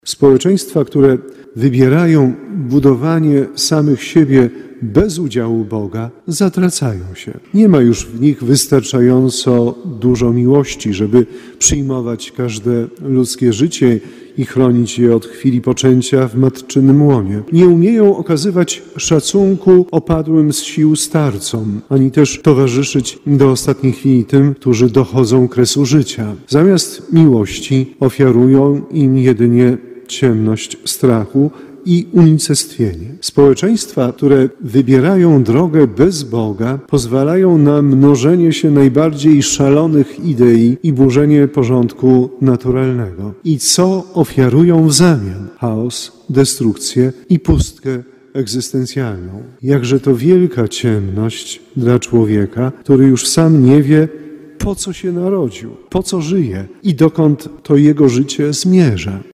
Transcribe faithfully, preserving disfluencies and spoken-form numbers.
Społeczeństwa, które wybierają budowanie samych siebie bez udziału Boga, zatracają się. Nie ma już w nich wystarczająco dużo miłości, żeby przyjmować każde ludzkie życie i chronić je od chwili poczęcia w matczynym łonie. Nie umieją okazywać szacunku opadłym z sił starcom, ani też towarzyszyć do ostatniej chwili tym, którzy dochodzą kresu życia. Zamiast miłości ofiarują im jedynie ciemność strachu i unicestwienie. Społeczeństwa, które wybierają drogę bez Boga, pozwalają na mnożenie się najbardziej szalonych idei i burzenie porządku naturalnego. I co ofiarują w zamian? Chaos, destrukcję i pustkę egzystencjalną. Jakże to wielka ciemność dla człowieka, który już sam nie wie, po co się narodził, po co żyje i dokąd to jego życie zmierza.